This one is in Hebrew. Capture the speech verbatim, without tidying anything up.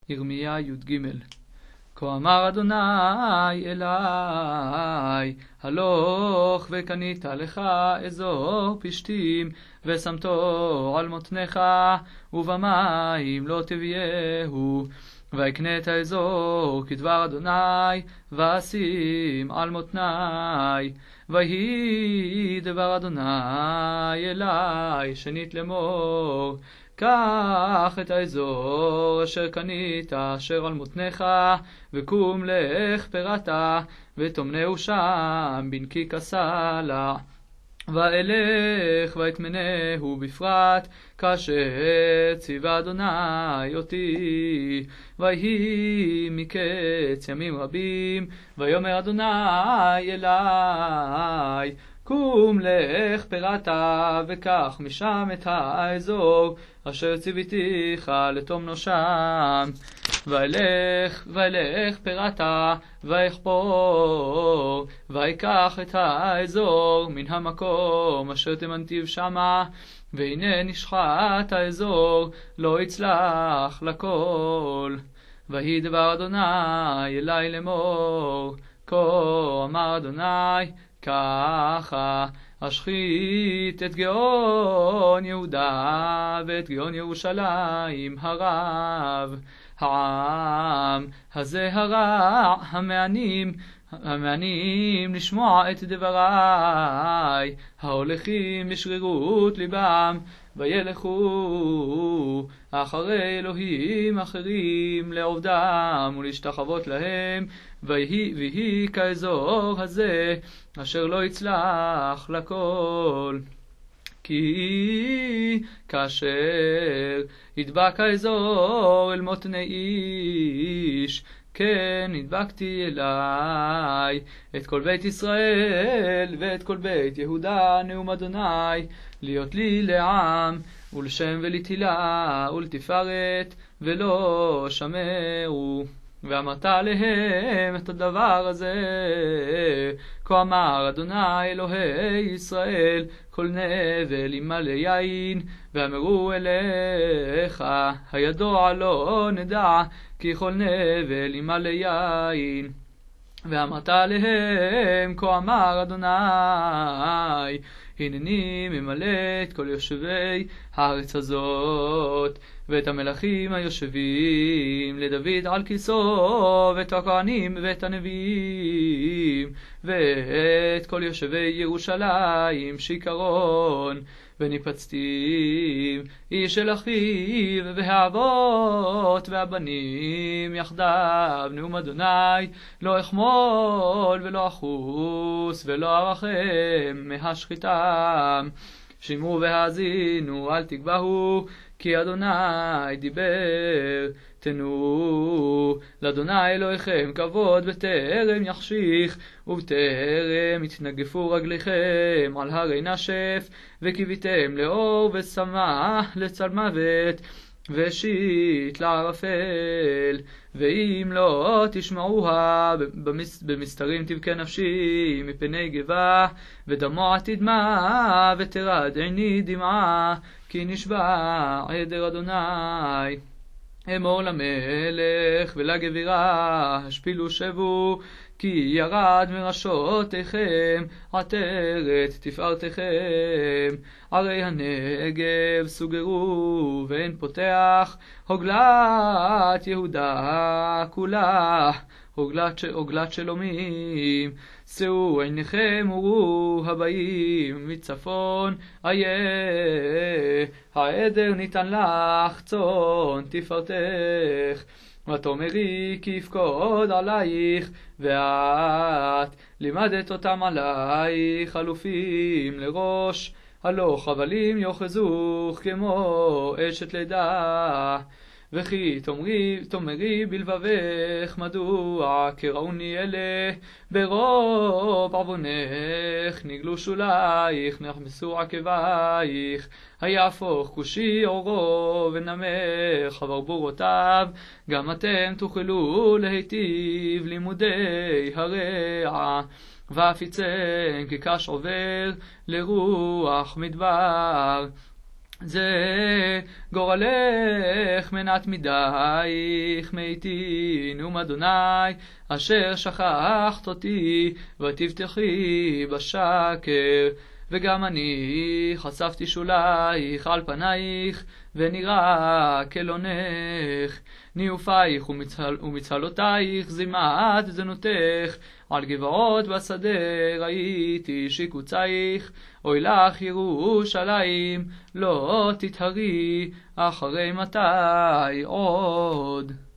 ירמיה י"ג. כה אמר אדוני אלי, הלוך וקנית לך אזור פשתים, ושמתו על מותניך, ובמים לא תביאהו. ויקנה את האזור כדבר אדוני, ואשים על מותני. ויהי דבר אדוני אלי שנית לאמור, קח את האזור אשר קנית אשר על מותניך, וקום לך פרתה, ותאמנהו שם בנקיק הסלע. ואלך ואתמנהו בפרט, כאשר ציווה אדוני אותי. ויהי מקץ ימים רבים, ויאמר אדוני אלי, קום לך פרתה, וקח משם את האזור אשר ציוויתיך לתומנו שם. ואלך ואלך פרתה, ואחפור, ויקח את האזור מן המקום אשר תמנתיו שמה. והנה נשחט האזור, לא יצלח לכל. ויהי דבר אדוני אלי לאמור, כה אמר אדוני, ככה אשחית את גאון יהודה ואת גאון ירושלים הרב. העם הזה הרע המענים, המענים לשמוע את דבריי, ההולכים בשרירות ליבם, וילכו אחרי אלוהים אחרים לעובדם ולהשתחוות להם. ויהי, ויהי כאזור הזה אשר לא יצלח לכל. כי כאשר ידבק האזור אל מותני איש, כן נדבקתי אליי את כל בית ישראל ואת כל בית יהודה, נאום אדוני להיות לי לעם ולשם ולתהילה ולתפארת, ולא שמרו. ואמרת עליהם את הדבר הזה, כה אמר אדוני אלוהי ישראל, כל נבל ימלא יין, ואמרו אליך, הידוע לא נדע, כי כל נבל ימלא יין. ואמרת עליהם, כה אמר אדוני, הנני ממלא את כל יושבי הארץ הזאת, ואת המלכים היושבים לדוד על כיסאו, ואת הכהנים ואת הנביאים, ואת כל יושבי ירושלים שיקרון. וניפצתי איש אל אחיו, והאבות והבנים יחדיו, נאום אדוני לא אחמול ולא אחוס ולא ארחם מהשחיתם. שמעו והאזינו, אל תגבהו, כי אדוני דיבר. תנו לאדוני אלוהיכם כבוד בטרם יחשיך, ובטרם יתנגפו רגליכם על הרי נשף, וקיוויתם לאור ושמח לצל מוות, ושיט לערפל. ואם לא תשמעוה, במסתרים תבכה נפשי מפני גבה, ודמוע תדמע, ותרד עיני דמעה, כי נשבע עדר אדוני. אמור למלך ולגבירה, השפילו שבו, כי ירד מראשותיכם עטרת תפארתכם. ערי הנגב סוגרו ואין פותח, הוגלת יהודה כולה, הוגלת, הוגלת שלומים. שאו עיניכם וראו הבאים מצפון, איה העדר ניתן לך צאן תפארתך. ותאמרי כי יפקוד עלייך, ואת לימדת אותם עלייך אלופים לראש. הלא חבלים יאחזוך כמו אשת לידה. וכי תאמרי, תאמרי בלבבך, מדוע קראוני אלה, ברוב עוונך נגלו שולייך, נחמסו עקבייך. היהפוך כושי עורו ונמך ברבורותיו, גם אתם תוכלו להיטיב לימודי הרע. ואף יצא כקש עובר לרוח מדבר. זה גורלך מנת מדייך, מתינו אדוני, אשר שכחת אותי, ותבטחי בשקר. וגם אני חשפתי שולייך על פנייך, ונראה כלונך. ניאופייך ומצל, ומצלותייך זימת זנותך, על גבעות בשדה ראיתי שיקוצייך. אוי לך ירושלים, לא תתהרי, אחרי מתי עוד.